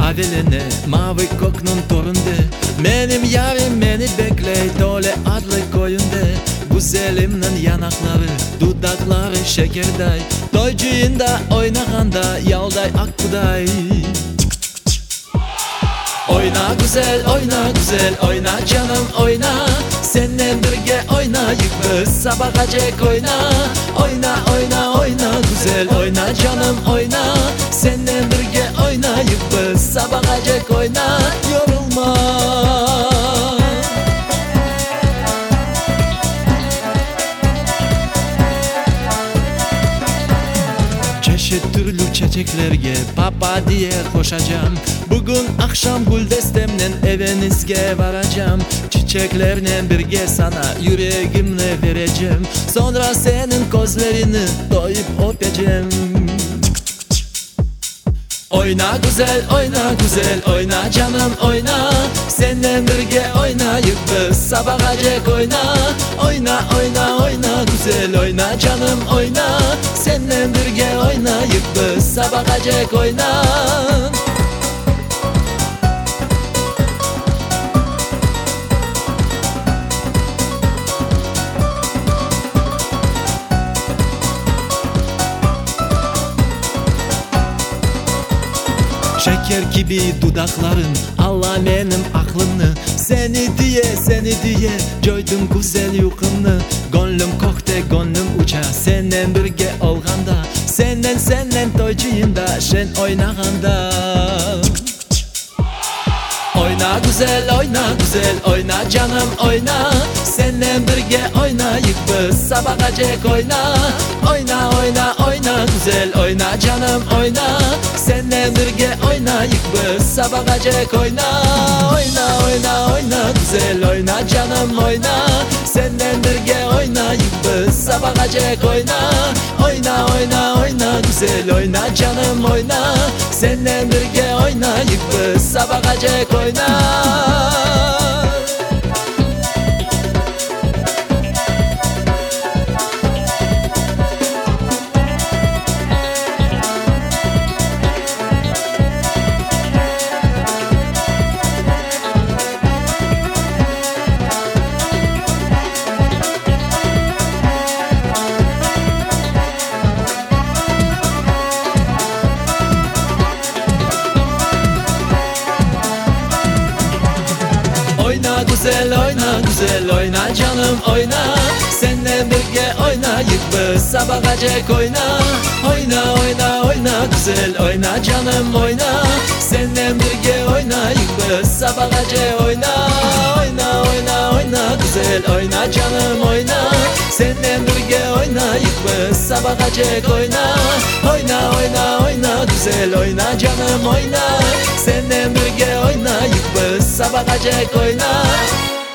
Maviline mavi koknun torunde, benim yarim beni bekley Tole adlı koyunde. Güzelimnin yanakları, dudakları şekerday, toycuyunda oynaganda yalday akbuday. Oyna güzel, oyna güzel, oyna canım oyna. Seninle birge oynayık biz sabahacak oyna. Oyna, oyna, oyna güzel, oyna canım oyna. Seninle birge oynayık biz sabahacak oyna. Yorulma. Çeşit türlü çiçeklerge papa diye koşacağım. Bugün akşam güldestemden evinizge varacağım. Çiçeklerle birge sana yüreğimle vereceğim. Sonra senin gözlerini doyup öpeceğim. Oyna güzel, oyna güzel, oyna canım oyna. Seninle birge oynayıp biz sabahacak oyna. Oyna, oyna, oyna güzel, oyna canım oyna. Seninle birge oynayıp biz sabahacak oyna. Şeker gibi dudakların, Allah benim aklımı. Seni diye coydum güzel yukumnu. Gönlüm koktu, gönlüm uça, senden birge olganda. Senden toycuyunda, şen oynaganda. Oyna güzel, oyna güzel, oyna canım oyna. Seninle birge oynayık biz sabahacak oyna. Oyna, oyna, oyna güzel, oyna canım oyna. Seninle birge oynayık biz sabahacak oyna. Oyna, oyna, oyna güzel, oyna canım oyna. Seninle birge oynayık biz sabahacak oyna. Oyna, oyna, oyna güzel, oyna canım oyna. Seninle birge oynayık biz sabahacak oyna. Oyna güzel, oyna güzel, oyna canım oyna. Seninle birge oynayık biz sabahacak oyna. Oyna, oyna, oyna güzel, oyna canım oyna. Seninle birge oynayık biz sabahacak oyna. Oyna, oyna, oyna güzel, oyna canım oyna. Seninle birge oynayık biz sabahacak oyna. Oyna, oyna, oyna güzel, oyna canım oyna. Seninle birge oynayık biz sabahacak oyna.